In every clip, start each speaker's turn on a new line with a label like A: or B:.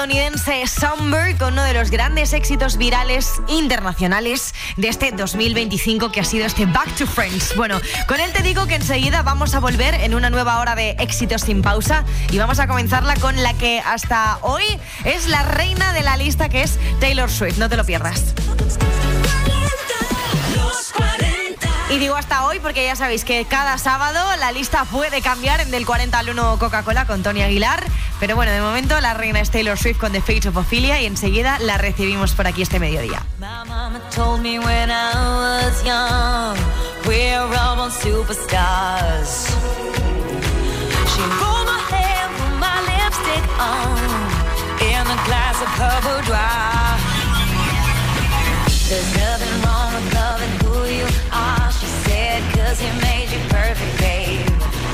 A: estadounidense Somber con uno de los grandes éxitos virales internacionales de este 2025 que ha sido este Back to Friends. Bueno, con él te digo que enseguida vamos a volver en una nueva hora de éxitos sin pausa y vamos a comenzarla con la que hasta hoy es la reina de la lista, que es Taylor Swift. No te lo pierdas. Y digo hasta hoy porque ya sabéis que cada sábado la lista puede cambiar del 40 al 1 Coca-Cola con Tony Aguilar. Pero bueno, de momento la reina es Taylor Swift con The Fate of Ophelia y enseguida la recibimos por aquí este mediodía.
B: My mama told me when I was young, we're all born superstars. She rolled my hair, put my lipstick on, in a glass of her boudoir. There's nothing wrong with loving who you are, she said, 'cause he made you perfect, babe.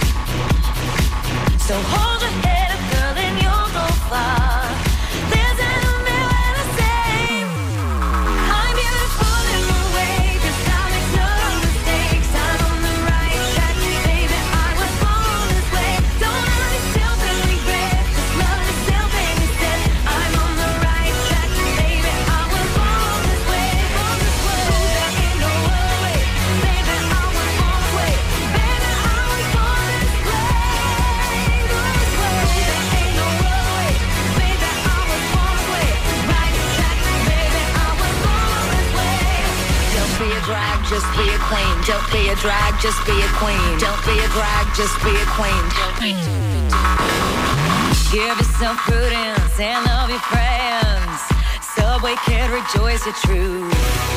B: So hold your head up, girl, and you'll go far. There's an umbrella to say, I'm beautiful in my way, 'cause I make no mistakes. I'm on the right track, baby, I was born this way. Don't hurt yourself and regret, just love yourself instead. I'm on the right track, baby, I was born this way. There ain't no other way, baby, I was born this way. Baby, I was born this way. Just be a queen. Don't be a drag, just be a queen. Don't be a drag, just be a queen. Give yourself prudence and love your friends. Subway kid, rejoice your truth.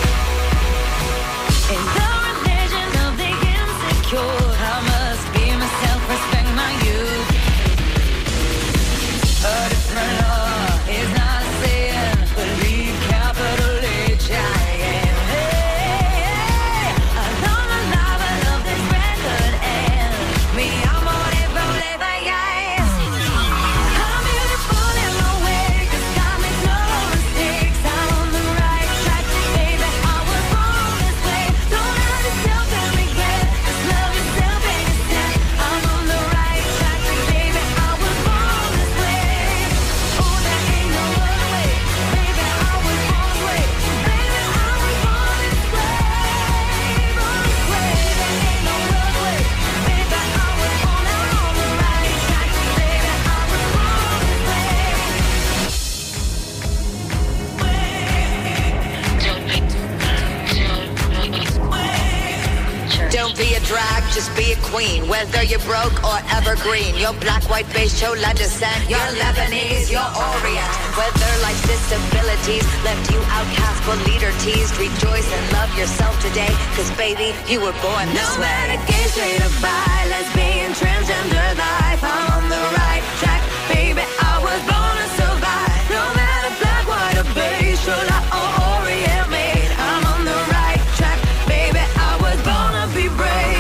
B: In the religion of the insecure, I must be myself, respect my youth. A different law is not a sin, believe capital H I am. Drag, just be a queen, whether you're broke or evergreen. You're black, white, beige, chola descent. You're Lebanese, you're Orient. Whether life's disabilities left you outcast but leader teased, rejoice and love yourself today, 'cause baby, you were born this way. No matter gay, straight or bi, lesbian, transgender life, I'm on the right track, baby, I was born to survive. No matter black, white or beige, chola or Orient made, I'm on the right track, baby, I was born to be brave.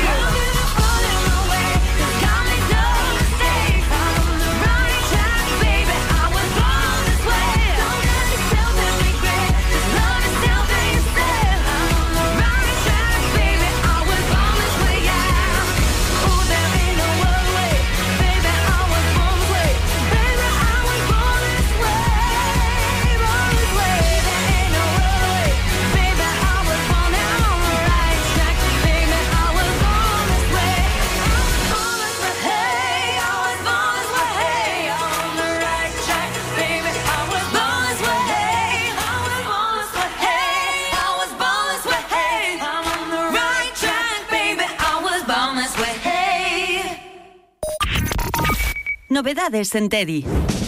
C: Novedades en Teddy.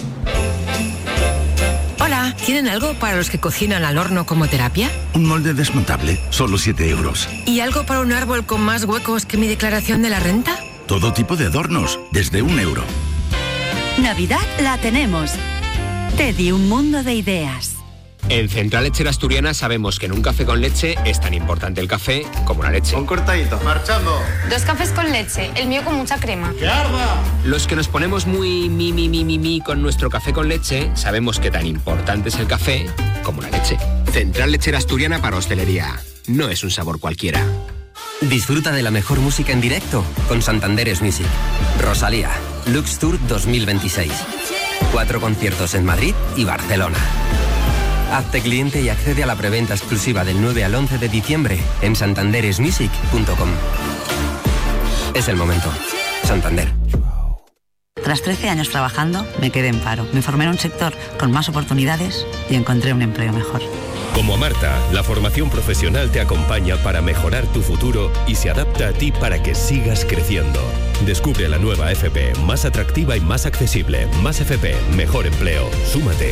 D: Hola, ¿tienen algo para los que cocinan al horno como terapia?
E: Un molde desmontable, solo 7 euros.
D: ¿Y algo para un árbol con más huecos que mi declaración de la renta?
E: Todo tipo de adornos, desde 1 euro.
C: Navidad la tenemos. Teddy, un mundo de ideas.
F: En Central Lechera Asturiana sabemos que en un café con leche es tan importante el café como la leche.
G: Un cortadito. Marchando.
H: 2 cafés con leche, el mío con mucha crema.
G: ¡Que arda!
F: Los que nos ponemos muy mi con nuestro café con leche sabemos que tan importante es el café como la leche. Central Lechera Asturiana para hostelería. No es un sabor cualquiera.
I: Disfruta de la mejor música en directo con Santander's Music. Rosalía, Lux Tour 2026. 4 conciertos en Madrid y Barcelona. Hazte cliente y accede a la preventa exclusiva del 9 al 11 de diciembre en santanderesmusic.com. Es el momento. Santander.
C: Tras 13 años trabajando, me quedé en paro. Me formé en un sector con más oportunidades y encontré un empleo mejor.
G: Como Marta, la formación profesional te acompaña para mejorar tu futuro y se adapta a ti para que sigas creciendo. Descubre la nueva FP, más atractiva y más accesible. Más FP, mejor empleo. Súmate.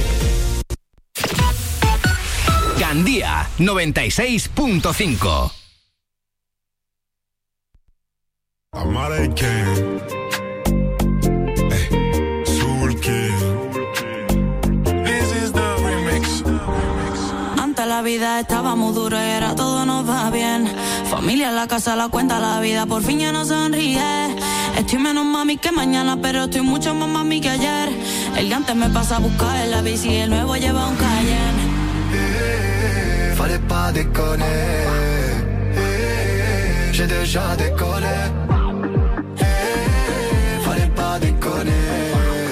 J: Gandía 96.5.
K: Antes la vida estaba muy dura y ahora todo nos va bien. Familia en la casa, la cuenta, la vida por fin ya no sonríe. Estoy menos mami que mañana, pero estoy mucho más mami que ayer. El de antes me pasa a buscar en la bici y el nuevo lleva un Cayenne.
L: Fallait pas déconner. J'ai déjà décollé. Fallait pas déconner.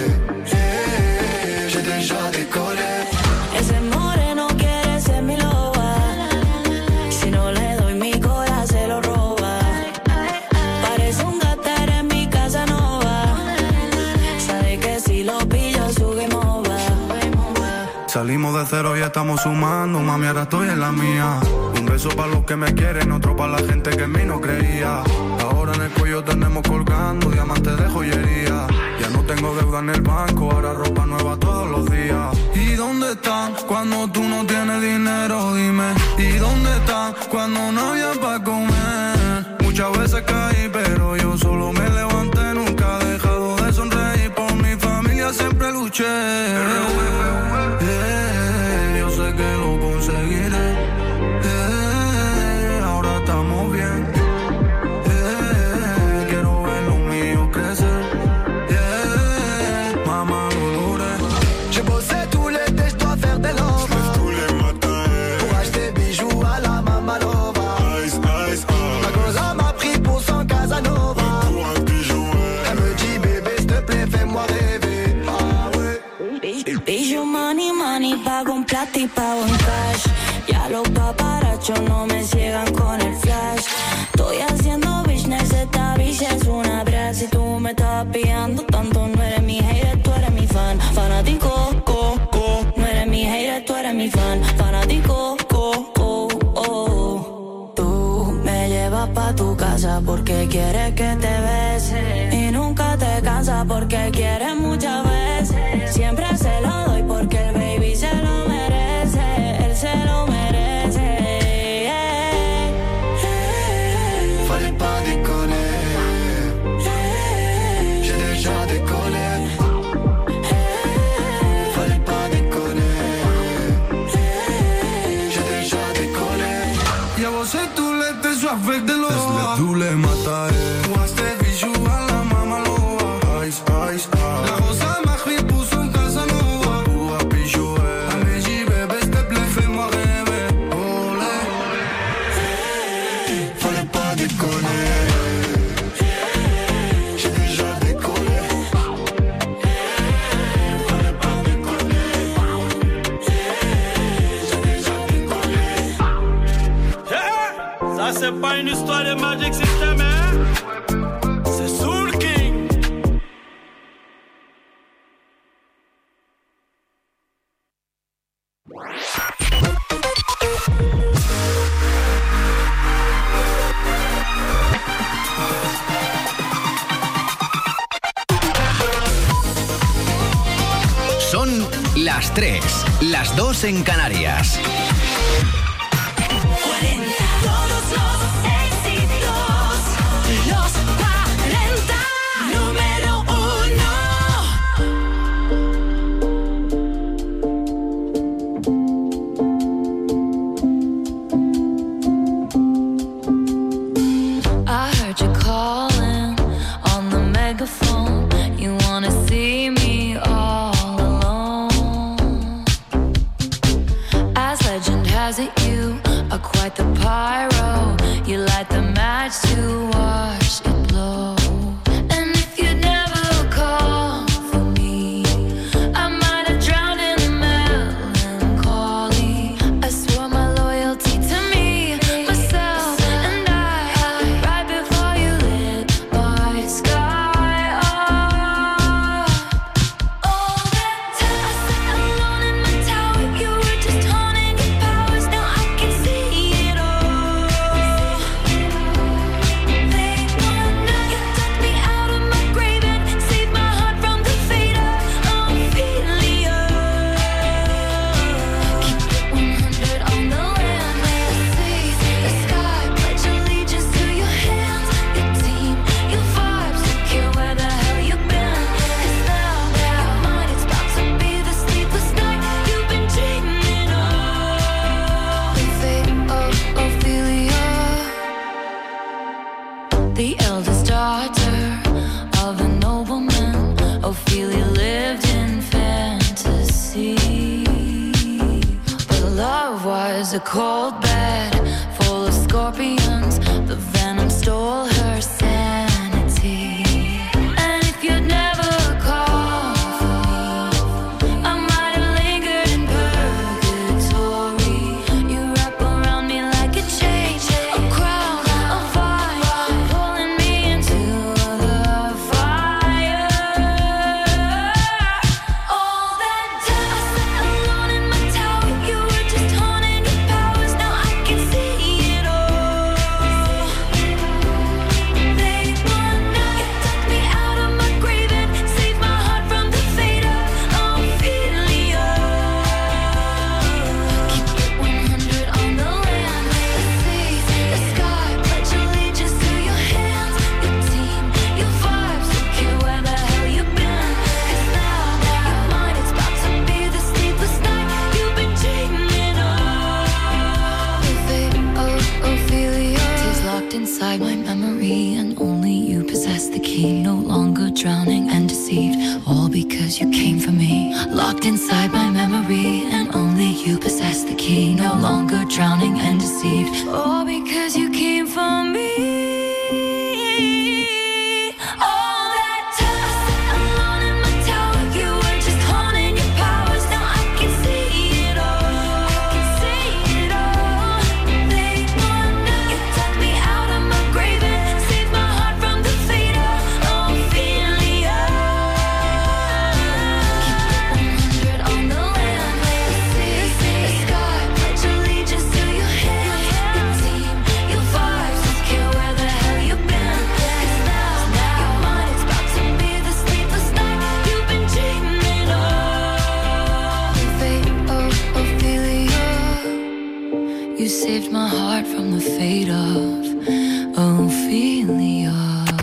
L: J'ai déjà décollé.
K: Ese moreno quiere ser mi loba. Si no le doy mi corazón se lo roba. Parece un gater en mi casa nova. Sabe que si lo pillo su game over.
M: Salimos de cero y estamos sumando, mami, ahora estoy en la mía. Un beso para los que me quieren, otro para la gente que en mí no creía. Ahora en el cuello tenemos colgando diamantes de joyería. Ya no tengo deuda en el banco, ahora ropa nueva todos los días. ¿Y dónde están cuando tú no tienes dinero? Dime. ¿Y dónde están cuando no había para comer? Muchas veces caí, pero yo solo me levanté. Nunca he dejado de sonreír, por mi familia siempre luché. Yo sé que lo conseguiré. Ahora estamos bien. Quiero ver lo mío crecer. Maman, lo logré.
L: J'ai bossé tout l'été, je dois faire des love. Tous les matins. Pour acheter bijoux à la Mamalova.
M: Ice, ice,
L: Ma cosa m'a pris pour son Casanova.
M: Pour un bijou,
L: Elle me dit bébé, s'il te plaît, fais-moi rêver. Ah ouais.
K: Bijou money, money, pago un plata y pago en cash. Ya los paparachos no me ciegan con el flash. Estoy haciendo business, esta bicha es una brat. Si tú me estás pillando tanto, no eres mi hater, tú eres mi fan. Fanático, no eres mi hater, tú eres mi fan. Fanático, Tú me llevas pa' tu casa porque quieres que te bese. Y nunca te cansas porque quieres muchas veces. Siempre se lo doy porque el baby se lo merece. Él se lo merece.
L: Fallait pas déconner. J'ai déjà décollé. Fallait pas déconner. J'ai déjà décollé.
M: Llevo ese tulete, su avec de l'eau. Tous les matins. Pour acheter bijoux à la Mamalova. Ice, ice, La rosa m'a pris pour son Casanova. Pour un bijou, allez, j'y bébé, s'il te plaît, fais-moi rêver. Olé.
L: Fallait pas déconner. J'ai déjà décollé. Fallait pas déconner. J'ai déjà décollé.
N: Ça c'est pas une histoire de Magic System, hein? C'est Soul King.
J: Son las 3, las 2 en Canarias.
K: Todos los éxitos, los 40, número 1. I heard you calling on the megaphone. You wanna see me all alone. As legend has it, you are quite the pyro. You light the match to watch it blow. And if you never call for me, There's a cold bed full of scorpions. The venom stole her sanity. And if you'd never call for me, I might have lingered in purgatory. You wrap around me like a chain, a crown, a fire, pulling me into the fire. All that time I sat alone in my tower, you were just honing your powers. Now I can see it all. Late one night, you took me out of my grave and saved my heart from the fate of Ophelia. Keep it 100 on the land, the sea, the sky. Pledge allegiance to your hands, your team, your vibes. Don't care where the hell you've been. 'Cause now you're mine. It's about to be the sleepless night you've been dreaming of. The fate of Ophelia is locked inside my memory, and only you possess the key. No longer drowning and deceived, all because you came for me. Locked inside my memory, and only you possess the key. No longer drowning and deceived, all because you came for me. All that time I sat alone in my tower, you were just honing your powers. Now I can see it all. I can see it all. Late one night, you took me out of my grave and saved my heart from the fate of Ophelia. Keep it 100 on the land, the sea, the sky. Pledge allegiance to your hands, your team, your vibes. Don't care where the hell you've been. 'Cause now you're mine. It's about to be the sleepless night you've been dreaming of. The fate of Ophelia. You saved my heart from the fate of Ophelia.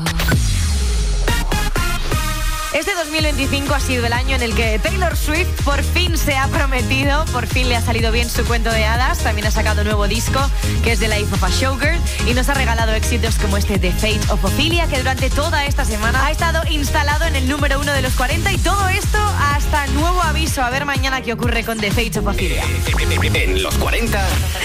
A: Este 2025 ha sido el año en el que Taylor Swift por fin se ha prometido, por fin le ha salido bien su cuento de hadas. También ha sacado un nuevo disco que es The Life of a Showgirl y nos ha regalado éxitos como este The Fate of Ophelia, que durante toda esta semana ha estado instalado en el número 1 de los 40, y todo esto hasta nuevo aviso. A ver mañana qué ocurre con The Fate of Ophelia.
J: En los 40,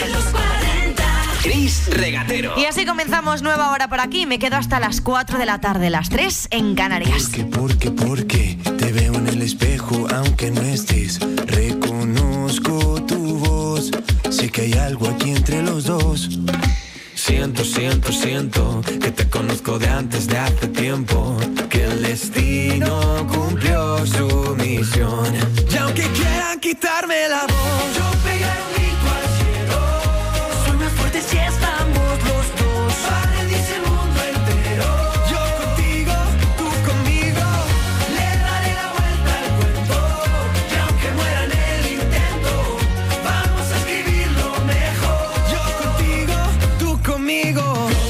J: Chris Regatero.
A: Y así comenzamos nueva hora por aquí. Me quedo hasta las 4 de la tarde, las 3 en Canarias.
L: Porque te veo en el espejo aunque no estés. Reconozco tu voz. Sé que hay algo aquí entre los dos. Siento que te conozco de antes de hace tiempo. Que el destino cumplió su misión. Y aunque quieran quitarme la voz, yo pegaré un grito al cielo. Soy más fuerte si estamos los dos. Paradise el mundo entero. Yo contigo, tú conmigo. Le daré la vuelta al cuento. Y aunque muera en el intento, vamos a escribirlo mejor. Yo contigo, tú conmigo.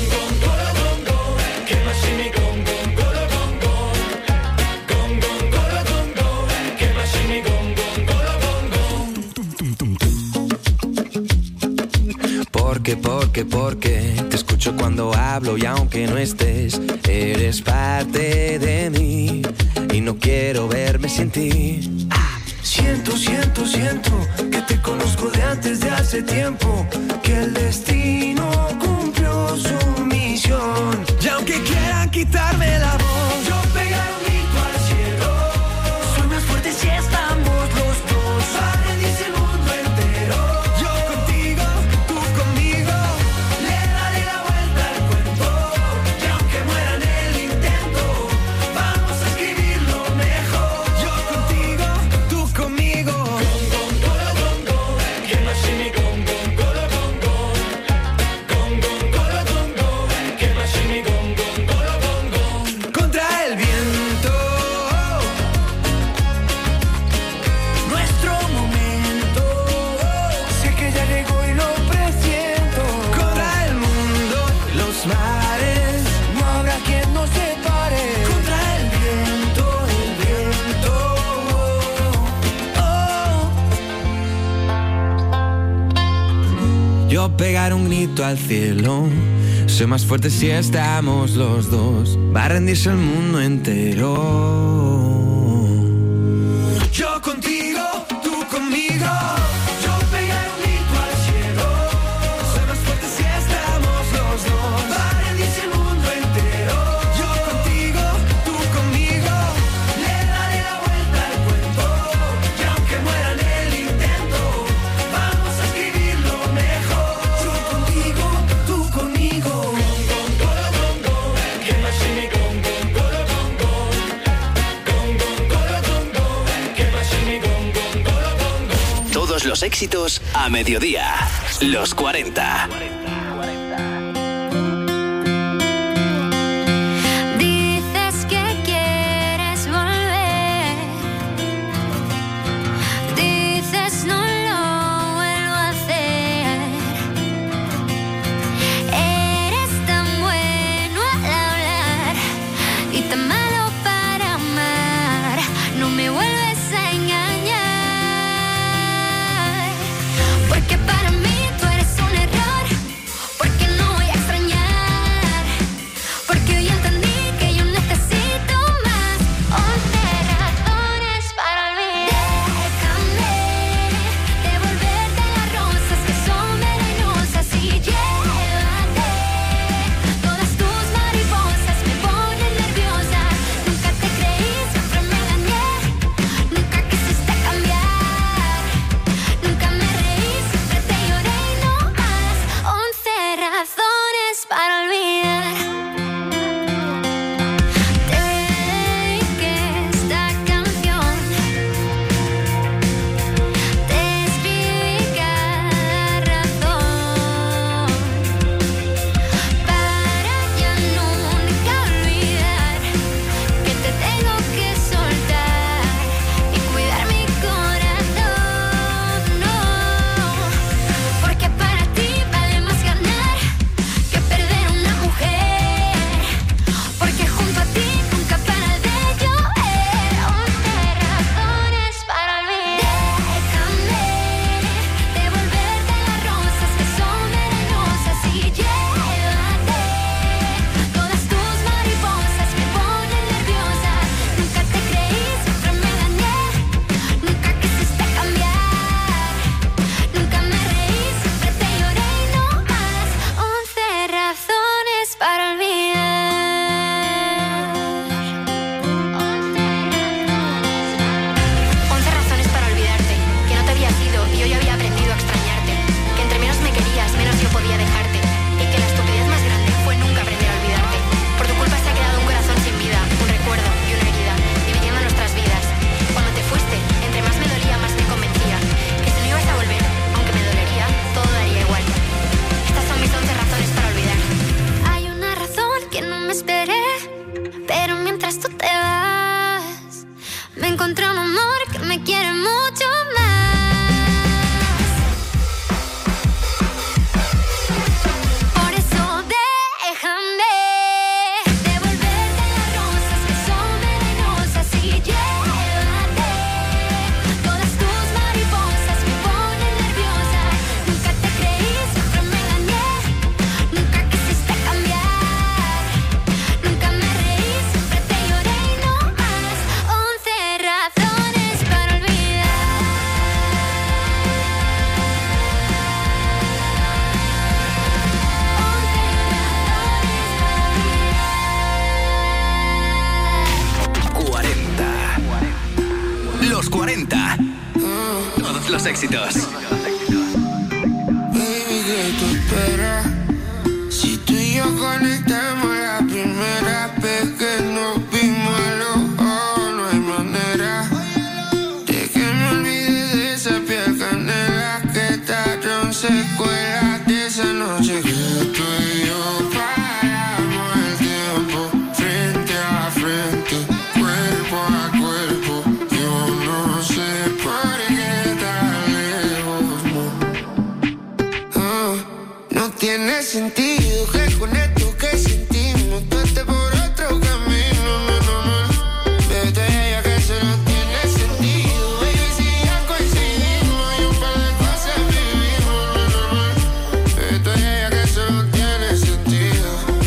L: Porque te escucho cuando hablo y aunque no estés, eres parte de mí y no quiero verme sin ti. Siento que te conozco de antes de hace tiempo, que el destino cumplió su misión. Y aunque quieran quitarme la voz, yo pegaré un grito al cielo. Soy más fuerte si estamos los dos. Paradise el mundo entero. Yo contigo, tú conmigo. Le daré la vuelta al cuento. Y aunque muera en el intento, vamos a escribirlo mejor. Yo contigo, tú conmigo. Contra el viento, nuestro momento. Sé que ya llegó y lo presiento. Contra el mundo, los mares, no habrá quien nos separe. Contra el viento, Yo pegaré un grito al cielo. Soy más fuerte si estamos los dos. Va a rendirse el mundo entero. Yo contigo, tú conmigo. Yo pegaré un grito al cielo.
J: los éxitos a mediodía. Los 40.
K: Dices que quieres volver. Dices no lo vuelvo a hacer. Eres tan bueno al hablar y tan malo para amar. No me vuelves a engañar. Porque para mí tú eres un error. Porque no voy a extrañar. Porque hoy entendí que yo necesito más. 11 razones para olvidar. Déjame devolverte las rosas que son venenosas y llévate todas tus mariposas. Me ponen nerviosa. Nunca te creí, siempre me engañé. Nunca quisiste cambiar. Nunca me reí, siempre te lloré y no más. 11 razones para olvidar. Te dediqué esta canción. Te escribí cada razón para ya nunca olvidar que te tengo que soltar y cuidar mi corazón. No, porque para ti vale más ganar que perder una mujer. Porque junto a ti nunca para de llover. 11 razones para olvidar. Déjame devolverte las rosas que son venenosas y llévate todas tus mariposas. Me ponen nerviosa. Nunca te creí, siempre me engañé. Nunca quisiste cambiar. Nunca me reí, siempre te lloré y no más. 11 razones para olvidar. 11 razones para olvidarte. Que no te había sido y yo ya había aprendido a extrañarte. Que entre menos me querías, menos yo podía dejarte. Y que la estupidez más grande fue nunca aprender a olvidarte. Por tu culpa se ha quedado un corazón sin vida, un recuerdo y una herida, dividiendo nuestras vidas. Cuando te fuiste, entre más me dolía, más me convencía que si no ibas a volver, aunque me dolería, todo daría igual. Estas son mis 11 razones para olvidar. Hay una razón que no me esperé, pero mientras tú te vas, me encontré un amor que me quiere mucho más. Por eso déjame devolverte las rosas que son venenosas y llévate todas tus mariposas. Me ponen nerviosa. Nunca te creí, siempre me engañé. Nunca quisiste cambiar. Nunca me reí, siempre te lloré y no más. 11 razones para olvidar.
J: Los 40. Todos los éxitos.
O: Baby, ¿qué tú esperas? Si tú y yo conectamos la primera vez que nos vimos a los ojos, no hay manera de que me olvide de esa piel canela que tallaron secuelas de esa noche que tú y yo paramos el tiempo frente a frente, cuerpo a cuerpo. Yo no sé por qué tan lejos, no tiene sentido que con esto que sentimos tú estés por otro camino, no, no, no. Vete ya que eso no tiene sentido, baby, si ya coincidimos y un par de cosas vivimos, no, no, no. Vete ya que eso no tiene sentido.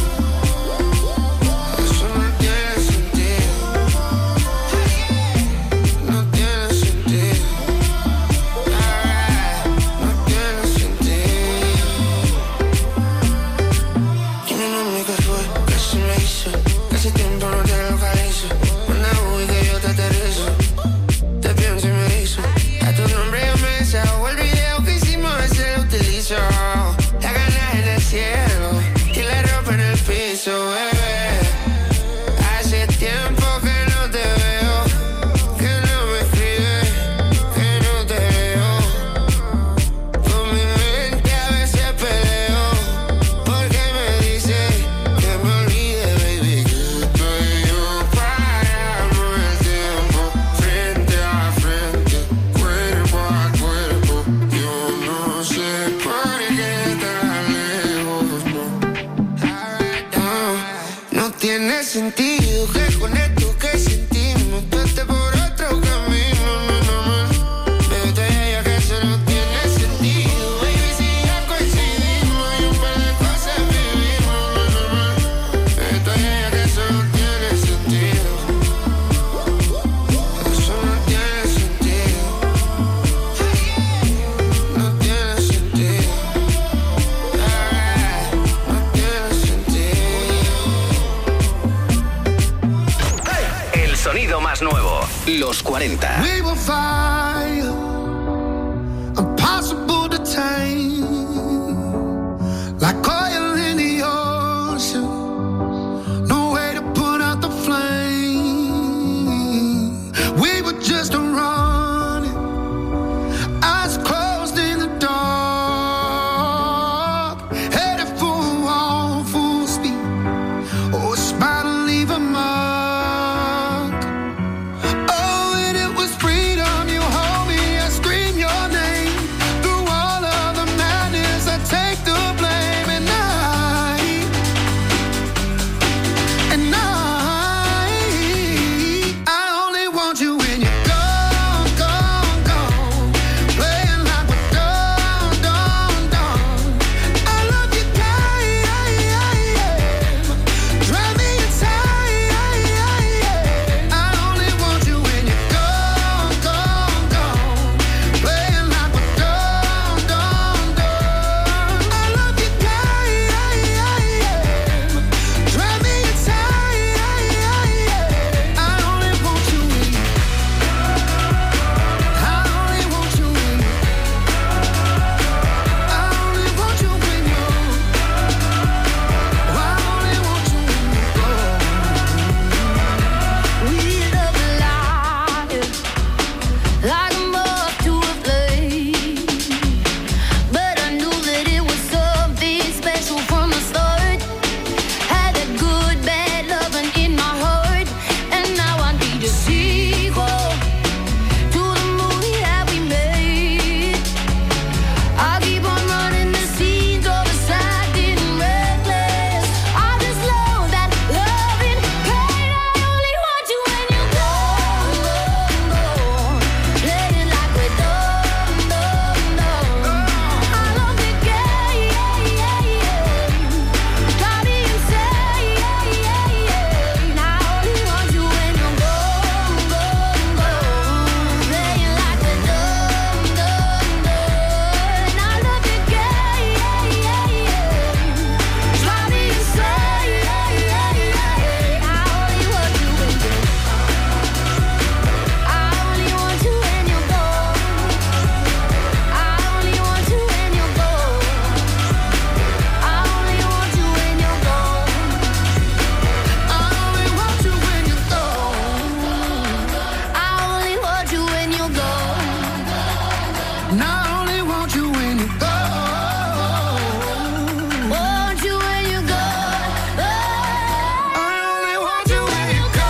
O: Eso no tiene sentido. No tiene sentido. No tiene sentido. Dime, mami, ¿qué fue? ¿Qué se me hizo? Que hace tiempo no te localizo. Manda uy que yo te aterrizo. Te pienso y me hizo. A tu nombre yo me deshago. El video que hicimos ese lo utilizo. La ganas en el cielo y la ropa en el piso, bebé. Hace tiempo que no te veo, que no me escribes, que no te veo. sentido que con esto que sentimos tú estés por otro camino, pero tú ella que eso no tiene sentido. Baby, si ya coincidimos y un par de cosas vivimos, pero tú ella que eso no tiene sentido. Eso no tiene sentido. No tiene sentido. No tiene sentido.
J: El sonido más nuevo, los 40.
O: We will fire, impossible to tame, like oil in the ocean, no way to put out the flame. We were just running, eyes closed in the dark, headed for a wall, full speed. Oh, a smile to leave a mark. Oh, and it was freedom. You hold me, I scream your name. Through all of the madness, I take the blame. And I only want you when you're gone, gone, gone. Playing like we're done, done, done. I love you, drive me insane. I only want you when you're gone, gone, gone. Playing like we're done, done, done. I love you, drive me insane. I only want you when I only want you when I only want you when you're I only want you when you're gone.
K: We love life like a moth to a flame, but I knew that it was something special from the start. Had that good, bad loving in my heart, and now I need a sequel to the movie that we made. I keep on running the scenes of us acting reckless. I just love that loving pain. I only want you when you're gone, gone, gone. Playing like we're done, done, done. I love the game, drive me insane. I only want you when you're gone, gone, gone. Playing like we're done, done, done. I love the game, drive me insane. I only want you when you're I only want you when you're gone. I only want you when you're gone. I only want you when you're gone.
O: I only want you when you're gone.
K: I only want you when you're gone.
O: And I only want you when you're gone.
K: Want you when you're gone.
O: I only want you when you're gone.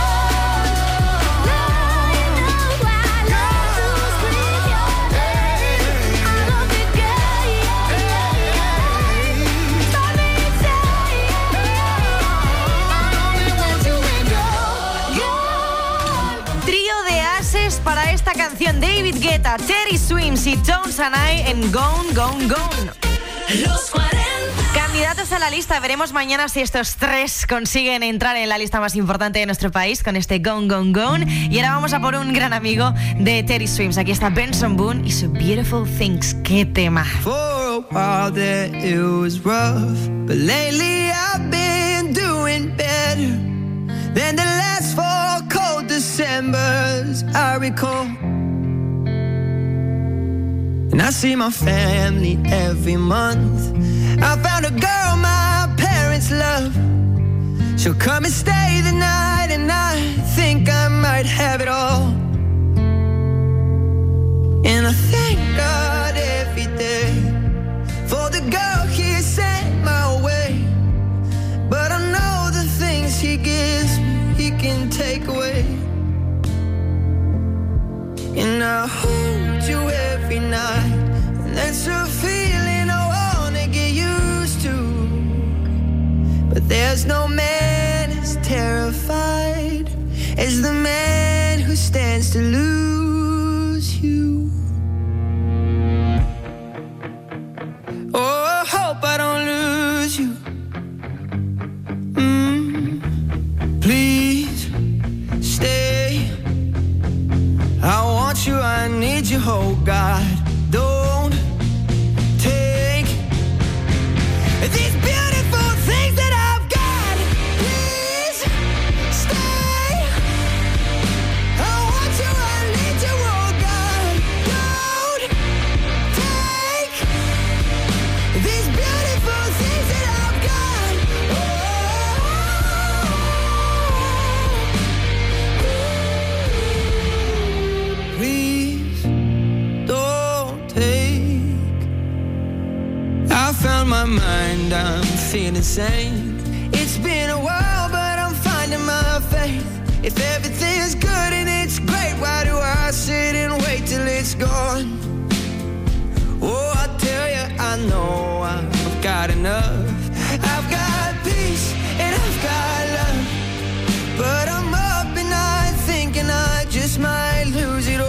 A: Trío de ases para esta canción: David Guetta, Teddy Swims y Tones and I en Gone, Gone, Gone.
P: Los 40.
A: Candidatos a la lista. Veremos mañana si estos tres consiguen entrar en la lista más importante de nuestro país con este Gone, Gone, Gone. Y ahora vamos a por un gran amigo de Teddy Swims. Aquí está Benson Boone y su Beautiful Things. ¡Qué tema!
L: For a while there it was rough, but lately I've been doing better than the last 4 cold Decembers I recall. And I see my family every month. I found a girl my parents love. She'll come and stay the night, and I think I might have it all. And I thank God every day for the girl He sent my way. But I know the things He gives me, He can take away. And I hold you every night, and that's a feeling I wanna get used to. But there's no man as terrified
O: things that I've got. Please don't take. I found my mind, I'm feeling sane. It's been a while, but I'm finding my faith. If everything's good and it's great, why do I sit and wait till it's gone? Oh, I tell you, I know I've got enough. I've got peace and I've got love, but I'm up at night thinking I just might lose it all.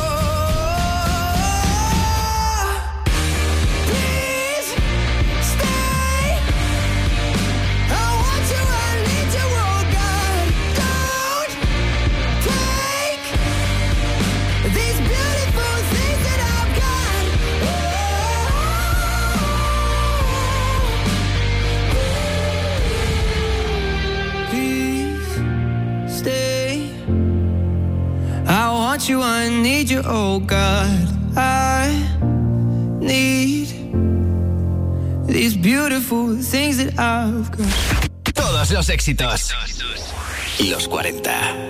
O: Please stay. I want you, I need you, oh God. Don't take these beautiful things that I've got. Please stay. I want you, I need you, oh God. I need these beautiful things that I've got.
J: Todos los éxitos. Los 40.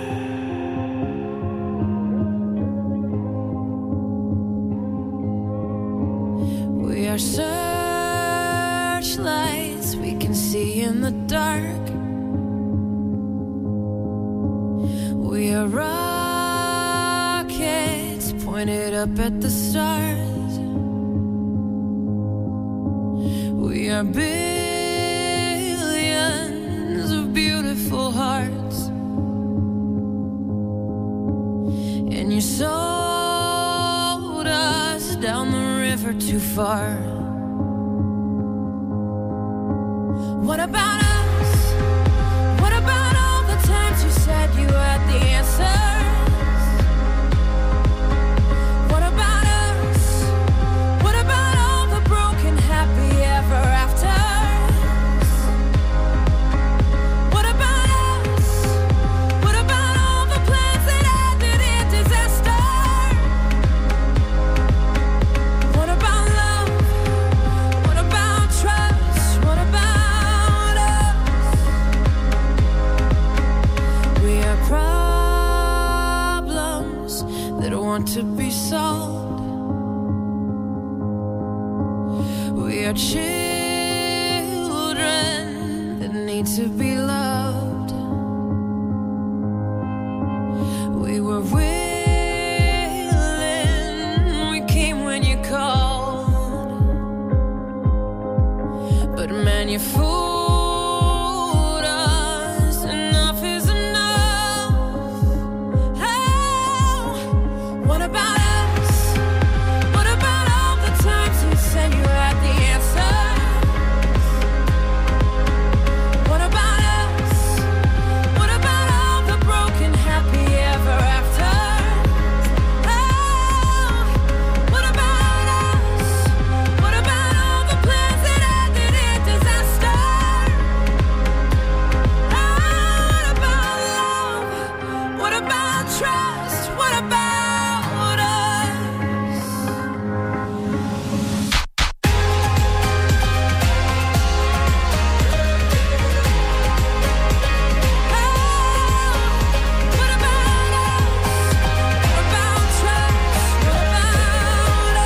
K: We are searchlights we can see in the dark. We are rockets pointed up at the stars. We are billions of beautiful hearts. And you sold us down the river too far. What about us? What about all the times you said you had the answers? What about us? What about all the broken happy ever afters? What about us? What about all the plans that ended in disaster? What about love? What about trust? What about us? We are problems that want to be solved. We are children that need to be loved. We were willing, we came when you called. But man, you fooled us. Enough is enough. Oh, what about us? What about all the times you said you had the answer? What about us? What about all the broken happy ever afters? Oh, what about us? What about all the plans that ended in disaster? Oh, what about love? What about trust? What about us? What about us? What about trust? What about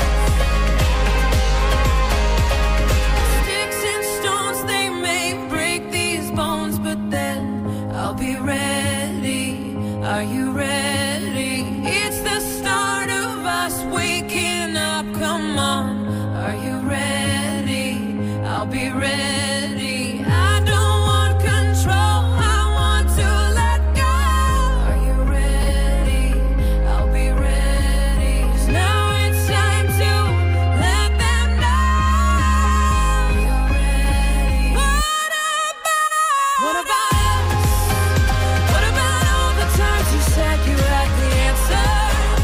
K: us? Sticks and stones, they may break these bones, but then I'll be ready. Are you ready? It's the start of us waking up. Come on, are you ready? I'll be ready. I don't want control, I want to let go. Are you ready? I'll be ready. 'Cause now it's time to let them know you're ready. What about us? What about all the times you said you had the answers?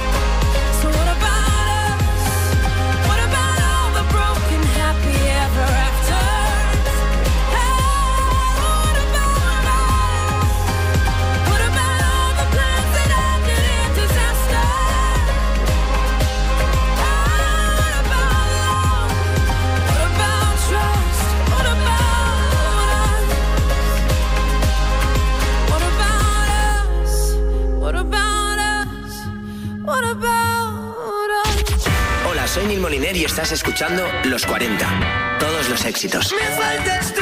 K: So what about us? What about all the broken happy ever
J: Estás escuchando Los 40. Todos los éxitos.
O: Me faltas tú.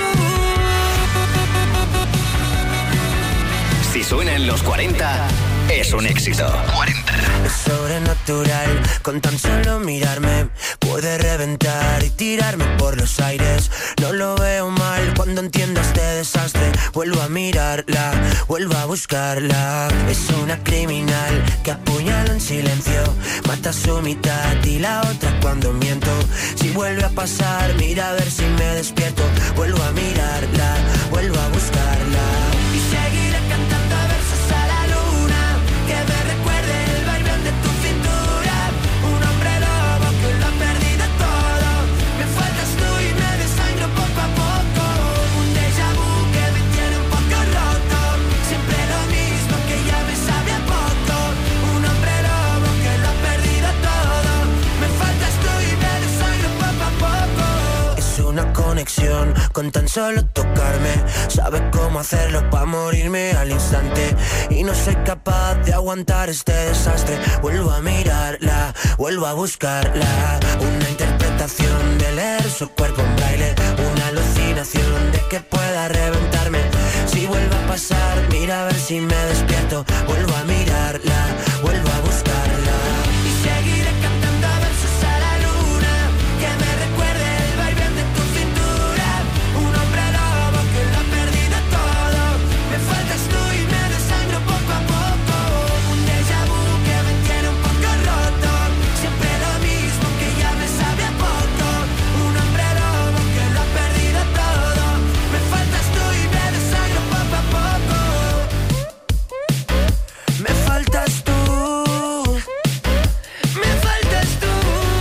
J: Si suena en Los 40, es un éxito. 40.
L: Es sobrenatural, con tan solo mirarme puede reventar y tirarme por los aires. No lo veo mal cuando entiendo este desastre. Vuelvo a mirarla, vuelvo a buscarla. Es una criminal que apuñala en silencio, mata su mitad y la otra cuando miento. Si vuelve a pasar, mira a ver si me despierto. Vuelvo a mirarla, vuelvo a buscarla. Y seguiré cantando versos a la luna, que me recuerde el vaivén de tu cintura. Un hombre lobo que lo ha perdido todo. Me faltas tú y me desangro poco a poco. Un déjà vu que me tiene un poco roto. Siempre lo mismo que ya me sabe a poco. Un hombre lobo que lo ha perdido todo. Me faltas tú y me desangro poco a poco. Es una conexión con tan solo tocarme. Sabe cómo hacerlo para morirme al instante. Y no soy capaz de aguantar este desastre. Vuelvo a mirarla, vuelvo a buscarla. Una interpretación de leer su cuerpo en braille. Una alucinación de que pueda reventarme. Si vuelve a pasar, mira a ver si me despierto. Vuelvo a mirarla, vuelvo a buscarla. Y seguiré cantando versos a la luna, que me recuerde el vaivén de tu cintura. Un hombre lobo que lo ha perdido todo. Me faltas tú y me desangro poco a poco. Un déjà vu que me tiene un poco roto. Siempre lo mismo que ya me sabe a poco. Un hombre lobo que lo ha perdido todo. Me faltas tú y me desangro poco a poco. Me faltas tú. Me faltas tú.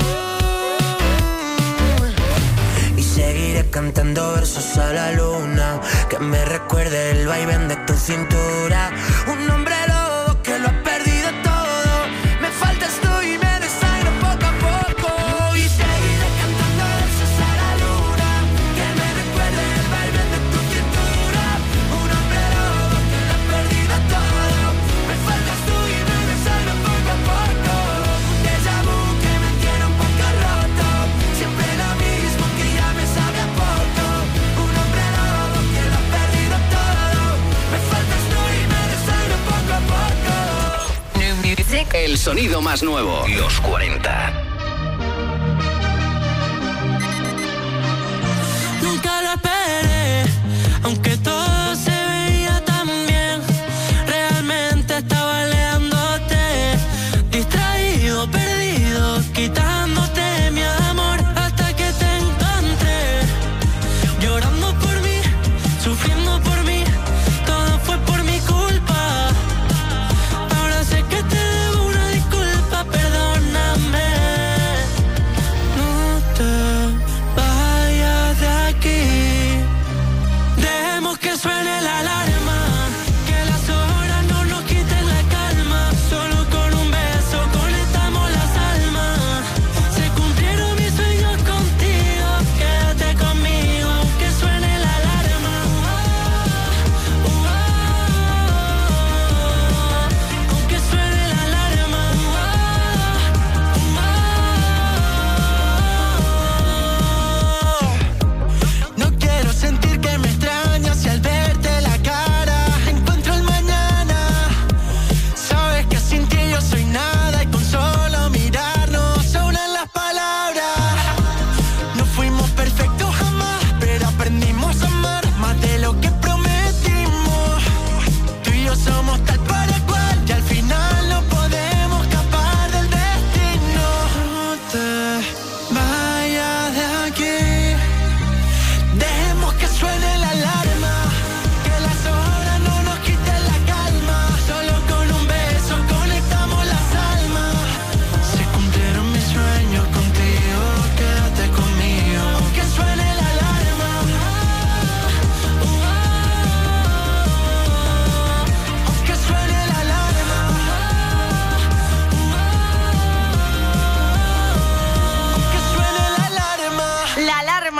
L: Y seguiré cantando versos a la luna, que me recuerde el vaivén de tu cintura. Un hombre lobo que lo ha perdido todo. Me faltas tú y me desangro poco a poco. Y seguiré cantando versos a la luna, que me recuerde el vaivén de tu cintura. Un hombre lobo que lo ha perdido todo. Me faltas tú y me desangro poco a poco. Un déjà vu que me tiene un poco roto. Siempre lo mismo que ya me sabe a poco. Un hombre lobo que lo ha perdido todo. Me faltas tú y me desangro poco a poco.
J: New Music. El sonido más nuevo. Los 40.
O: Nunca lo esperé, aunque todo se veía tan bien. Realmente estaba leándote, distraído, perdido, quitándote mi amor, hasta que te encontré. Llorando por mí, sufriendo por mí, todo fue por mi culpa. Ahora sé que te debo una disculpa, perdóname.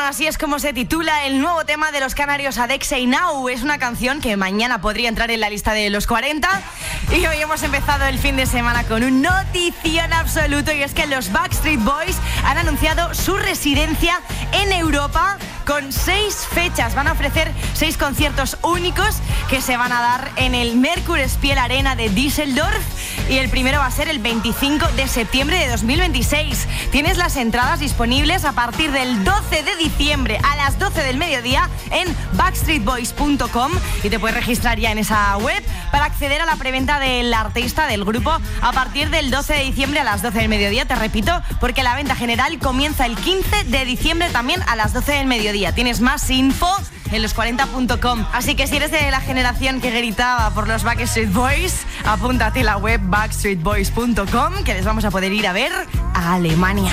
A: así es como se titula el nuevo tema de los canarios Adexei Now. Es una canción que mañana podría entrar en la lista de los 40. Y hoy hemos empezado el fin de semana con un notición absoluto. Y es que los Backstreet Boys han anunciado su residencia en Europa con 6 fechas. Van a ofrecer 6 conciertos únicos que se van a dar en el Merkur-Spiel Arena de Düsseldorf. Y el primero va a ser el 25 de septiembre de 2026. Tienes las entradas disponibles a partir del 12 de diciembre a las 12 del mediodía en backstreetboys.com y te puedes registrar ya en esa web para acceder a la preventa del artista del grupo a partir del 12 de diciembre a las 12 del mediodía. Te repito, porque la venta general comienza el 15 de diciembre también a las 12 del mediodía. Tienes más info en los40.com. Así que si eres de la generación que gritaba por los Backstreet Boys, apúntate a la web backstreetboys.com, que les vamos a poder ir a ver a Alemania.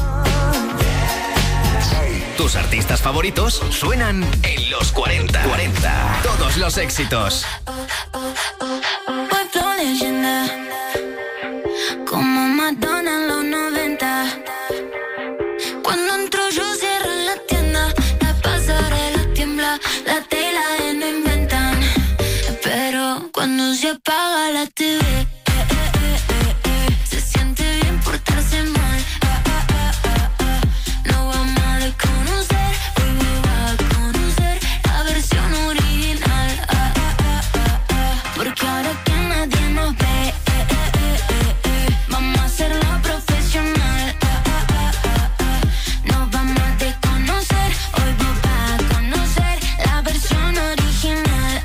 J: Tus artistas favoritos suenan en los 40. Todos los éxitos.
K: Voy floreciendo como Madonna en los 90. Cuando entro yo cierro la tienda, la pasarela tiembla, la tela de no inventan. Pero cuando se apaga la TV, se siente bien portarse mal. No vamos a desconocer, hoy me va a conocer la versión original. Porque ahora que nadie nos ve, vamos a hacerlo profesional. Nos vamos a desconocer, hoy va a conocer la versión original.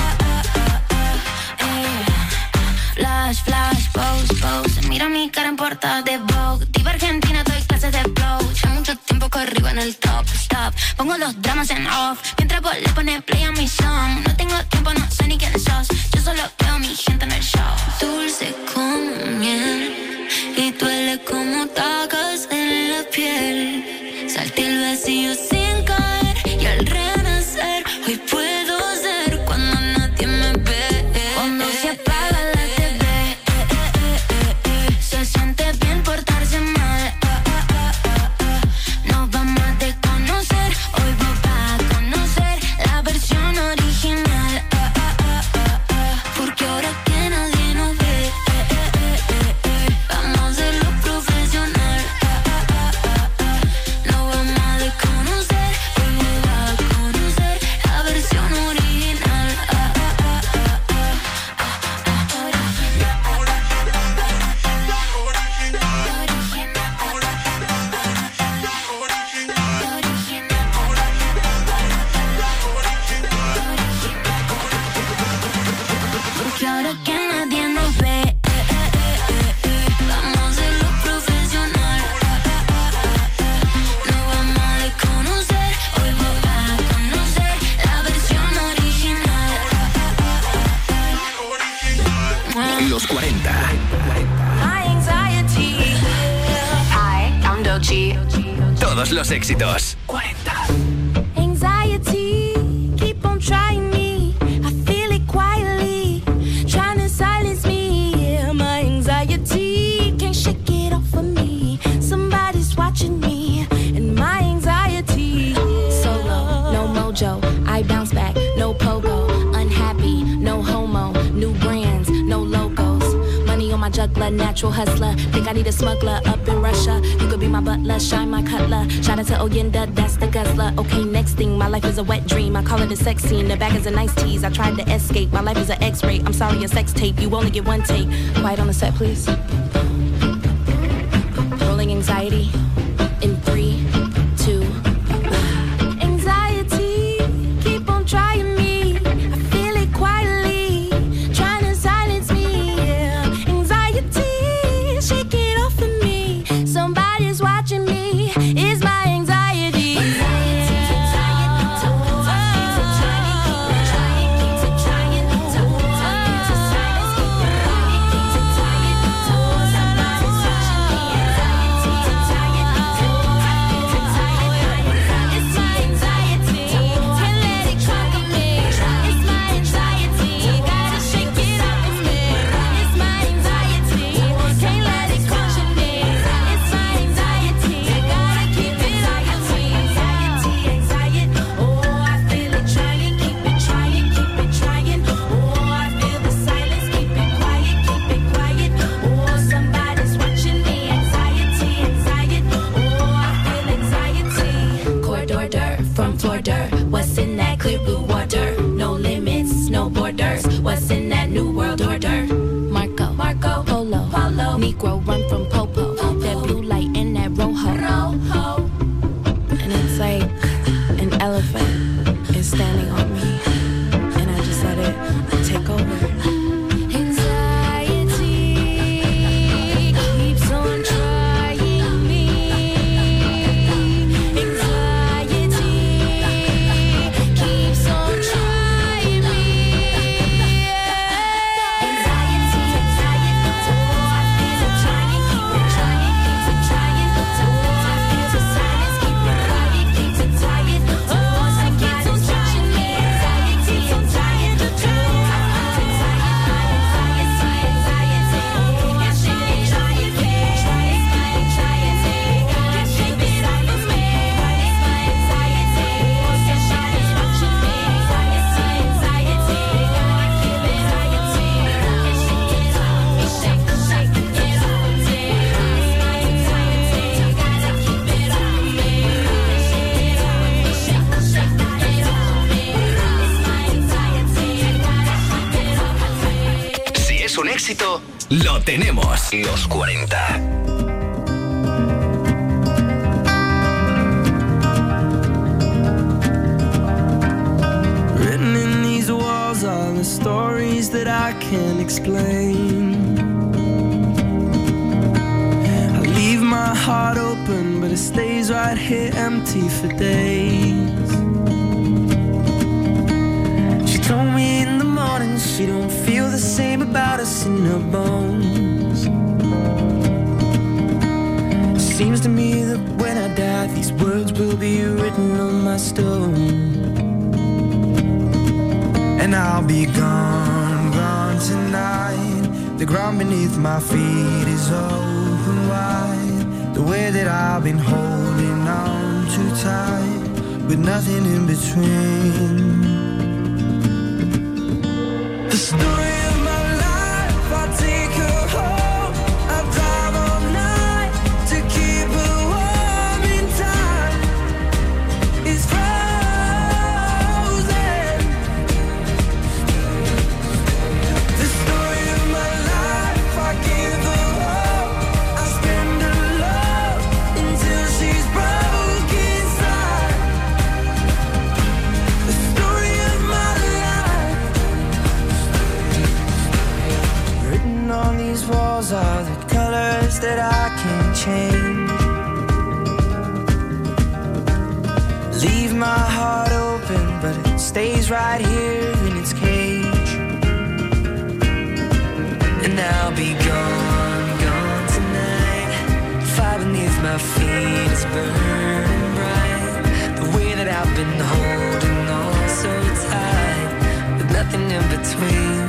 K: Flash, flash, pose, pose. Mira mi cara en portada de Vogue. Diva argentina, doy clases de flow. Ya mucho tiempo corrido en el top, stop. Pongo los dramas en off mientras vos le pones play a mi song. No tengo tiempo, no sé ni quién sos. Yo solo veo a mi gente en el show. Dulce como miel y duele como tacas en la piel. Salté el vacío sin caer y al renacer hoy puedo ser cuando nadie me ve. Cuando se apaga la TV, se siente bien portarse mal. Nos vamos a desconocer, hoy va a conocer la versión original. Porque ahora que nadie nos ve, vamos a hacerlo profesional. No vamos a desconocer, hoy va a conocer la versión original. Porque ahora que nadie nos ve, vamos a hacerlo profesional. No vamos a desconocer, hoy va a conocer la versión original.
J: Los 40.
K: My anxiety.
H: Hi, I'm Doechii.
J: Todos los éxitos.
K: Anxiety, keep on trying me. I feel it quietly, trying to silence me. Yeah, my anxiety can't shake it off of me. Somebody's watching me, and my anxiety. Solo, no mojo, I bounce back, no pogo. Unhappy, no homo, new brands, no logos. Money on my juggler, natural hustler. Think I need a smuggler up in Russia. You could be my butler, shine my cutler. Shout out to Oyenda, that's the guzzler. Okay, next thing, my life is a wet dream. I call it a sex scene, the back is a nice tease. I tried to escape, my life is an X-ray. I'm sorry, a sex tape, you only get one take. Quiet on the set, please. Rolling anxiety in 3, 2. Anxiety, keep on trying me. I feel it quietly, trying to silence me. Yeah. Anxiety, shake it off of me. Somebody's watching me. Is my anxiety. elephant is standing on me, and I just let it take over.
J: Un éxito, lo tenemos. Los 40.
L: Written in these walls are the stories that I can't explain. I leave my heart open, but it stays right here empty for days. She told me in the morning she don't feel the same about us in her bones. Seems to me that when I die, these words will be written on my stone. And I'll be gone, gone tonight. The ground beneath my feet is open wide. The way that I've been holding on too tight, with nothing in between. The story of my life, I take her home. I drive all night to keep her warm in time. It's frozen. The story of my life, I give her hope. I spend her love until she's broke inside. The story of my life. Written on these walls are the colors that I can't change. Leave my heart open, but it stays right here in its cage. And I'll be gone, gone tonight. Fire beneath my feet is burning bright. The way that I've been holding on so tight, with nothing in between.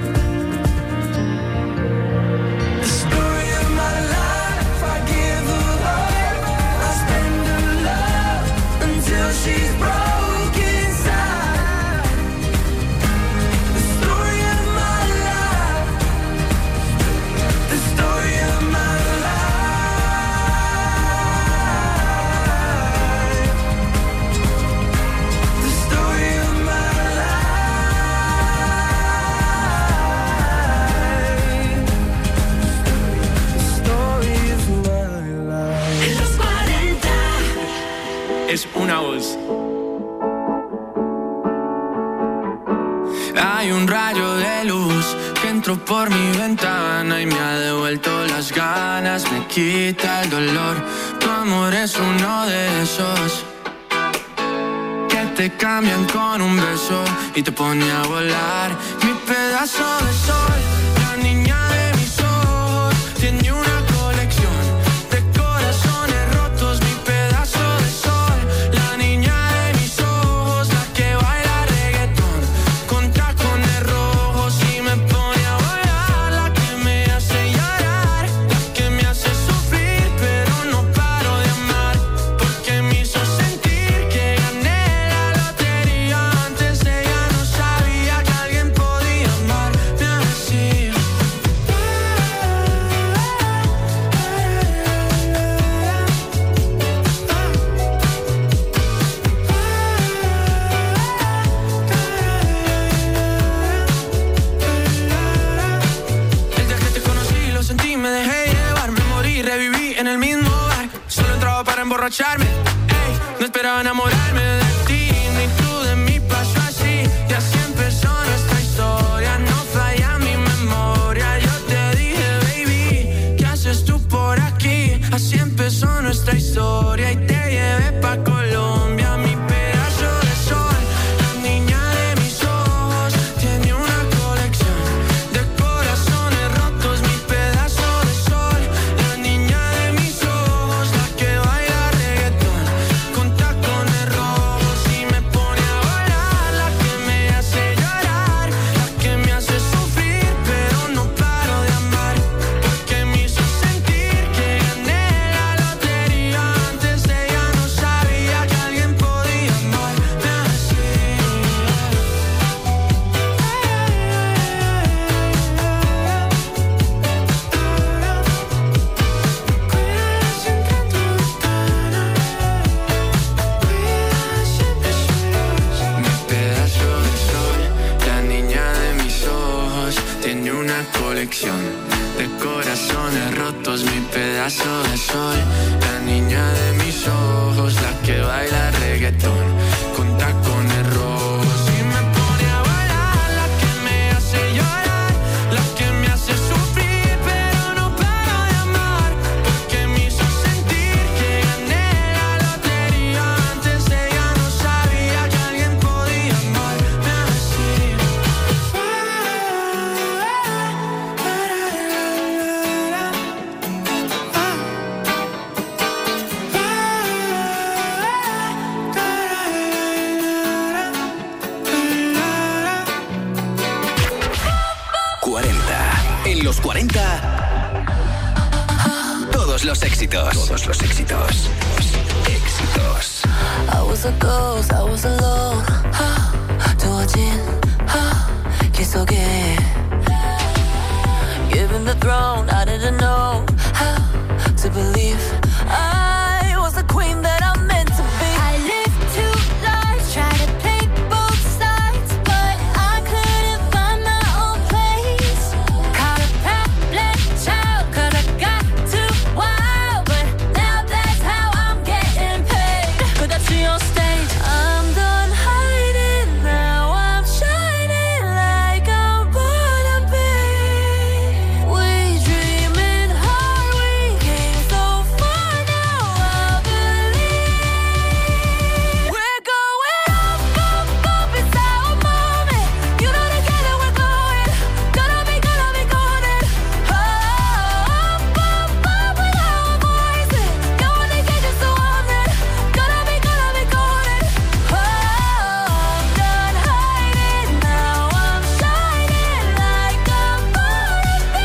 L: She's broke inside. The story of my life. The story of my life. The story of my life. The story of my life.
K: En los 40.
P: Es una voz. Hay un rayo de luz que entró por mi ventana y me ha devuelto las ganas, me quita el dolor. Tu amor es uno de esos que te cambian con un beso y te pone a volar. Mi pedazo de sol, la niña de mis ojos, tiene una colección de corazones rotos. Mi pedazo de sol, la niña de mis ojos, la que baila reggaetón con tacones rojos y me pone a volar. La que me hace llorar, la que me hace sufrir, pero no paro de amar, porque me hizo sentir que gané la lotería. Antes ella no sabía que alguien podía amarme así. El día que te conocí lo sentí, me dejé llevar, me morí, reviví en el mismo bar. Solo entraba para emborracharme, ey, no esperaba enamorarme de ti. colección de corazones rotos, mi pedazo de sol. La niña de mis ojos, la que baila reggaetón con tacones rojos y me pone a bailar. La que me hace llorar, la que me hace sufrir, pero no paro de amar, porque me hizo sentir que gané la lotería. Antes de ella no sabía que alguien podía amarme así.
J: En los 40, todos los éxitos. Todos los éxitos. Éxitos.
K: I was a ghost, I was alone. 두어진 길 속에 given the throne, I didn't know how to believe I was the queen that I'm meant to be. I lived two lives, tried to play both sides, but I couldn't find my own place. Caught a problem child, 'cause I got too wild, but now that's how I'm getting paid. Could I see on stage? I'm done hiding, now I'm shining like I'm born to be. We dreaming hard, we came so far, now I believe we're going up, up, up, it's our moment. You know together we're going, gonna be going up, up, up with our voices. Going together so I'm there, gonna be going, I'm done hiding, now I'm shining like I'm born to be.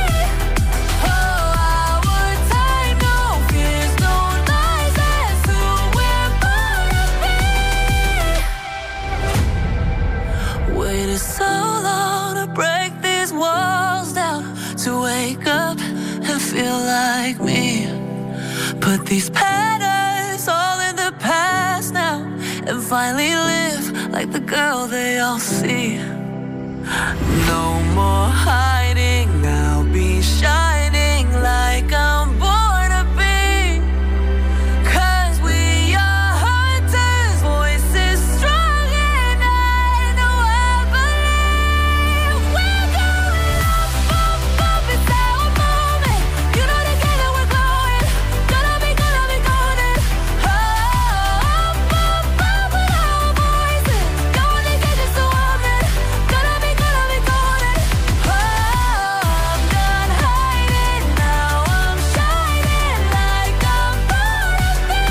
K: Our time, no fears, no lies, that's who we're born to be. Waited so long to break these walls down, to wake up and feel like me. Put these patterns all in the past now, and finally live like the girl they all see. No more hiding, I'll be shining like I'm born to be. 'Cause we are hunters, voices strong, and I know I believe we're going up, up, up, it's our moment. You know together we're going, gonna be going, up, up with our voices. Going together so I'm there, gonna be going, I'm done hiding, now I'm shining like I'm born to be.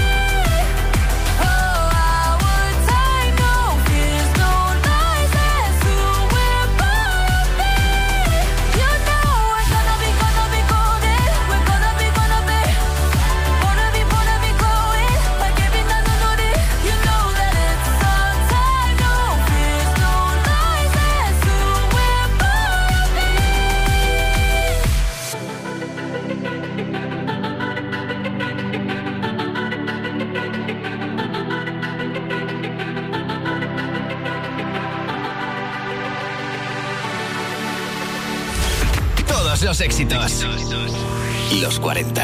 K: Our time, no fears, no lies, that's who we're born to be. You know we're gonna be golden, we're gonna be glowing like every night on it. You know that it's our time, no fears, no lies, that's who we're born to be.
J: Todos los éxitos. Los 40.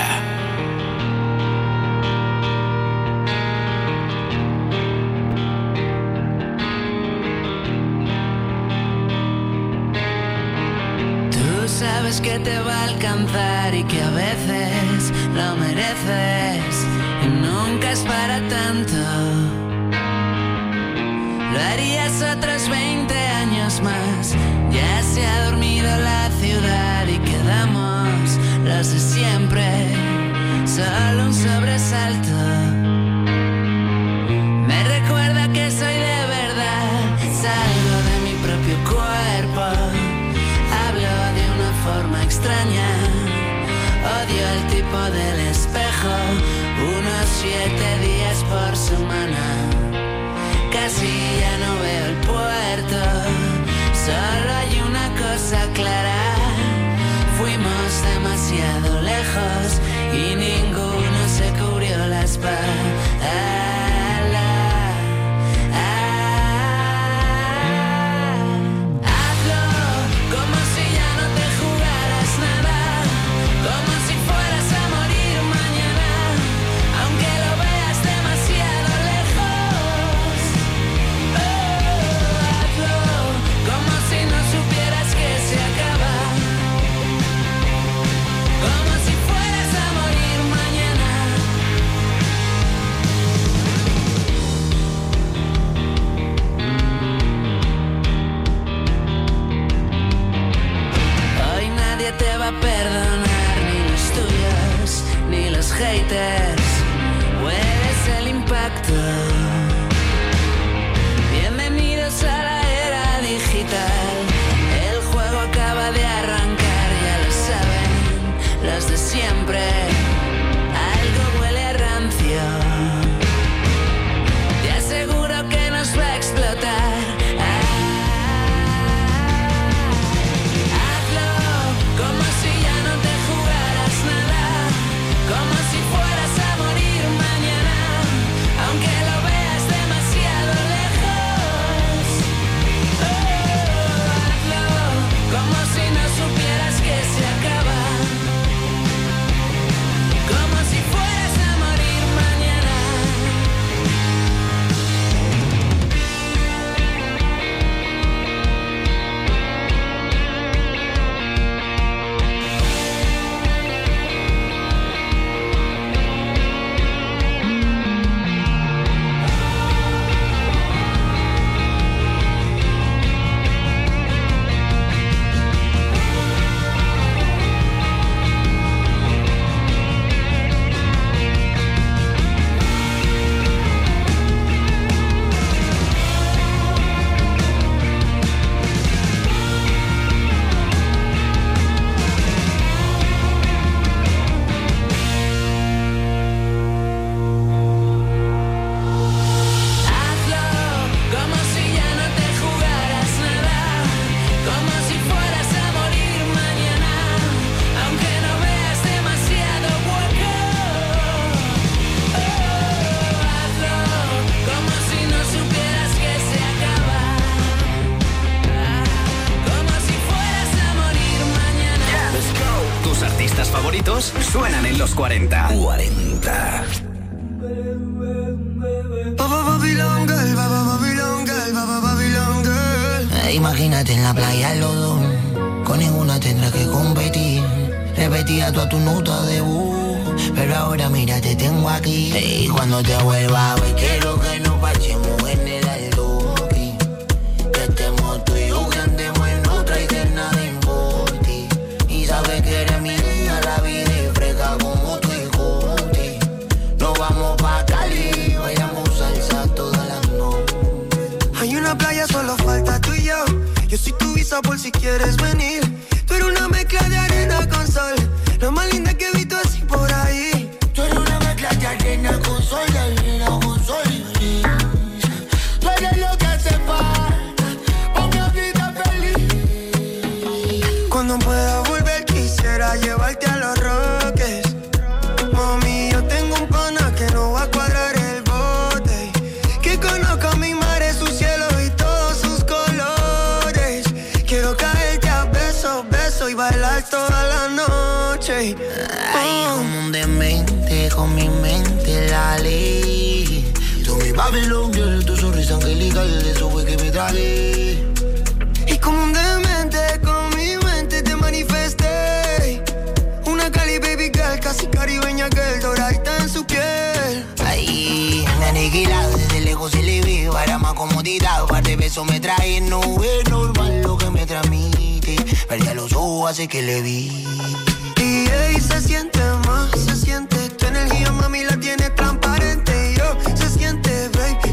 K: Tú sabes que te va a alcanzar y que a veces lo mereces y nunca es para tanto. Lo harías otros 20 años más. Ya se ha dormido la ciudad y quedamos los de siempre. Solo un sobresalto. Me recuerda que soy de verdad. Salgo de mi propio cuerpo. Hablo de una forma extraña. Odio el tipo del espejo. Unos 7 días por semana. Casi ya no veo el puerto. Solo hay una cosa clara. Fuimos demasiado lejos y ninguno se cubrió la espalda. Hazlo como si ya no te jugara.
J: los 40.
Q: Imagínate en la playa los dos, con ninguna tendrás que competir. Repetía toda tu nota de voz, pero ahora mira, te tengo aquí. Y cuando te vuelva a ver, quiero que nos parchemos en el altoque. Que estemos tú y yo, que andemos en otra y que nada importe. Y sabes que eres mi niña, la vida es fresca como tu hijote. Nos vamos pa' Cali, bailamos salsa toda la noche.
R: Hay una playa, solo falta tú y yo. Yo soy tu visa por si quieres venir. Tú eres una mezcla de arena con sol, lo más linda que he visto así por ahí.
Q: Tú eres una mezcla de arena con sol, de arena con sol. Tú eres lo que hace falta pa' mi vida feliz.
R: Cuando pueda volver quisiera llevarte a los Roques. Mami, yo tengo un pana que no va a cuadrar el bote, que conozca mi mar, su cielo y todos sus colores. Quiero caerte a besos, besos y bailar toda la noche.
Q: Ay, como un demente, con mi mente la ley. Tú mi Babylon girl, tu sonrisa angelical, eso fue que me tragué.
R: Y como un demente, con mi mente te manifesté. Una Cali baby girl, casi caribeña girl, doradita en su piel.
Q: Ay, me aniquila, desde lejos se le ve, para más comodidad, un par de besos me trae, no es normal lo que me transmite. Perdí los ojos, hace que le vi.
R: Y ey, se siente más, se siente. Tu energía, mami, la tienes transparente. Yo, se siente, babe.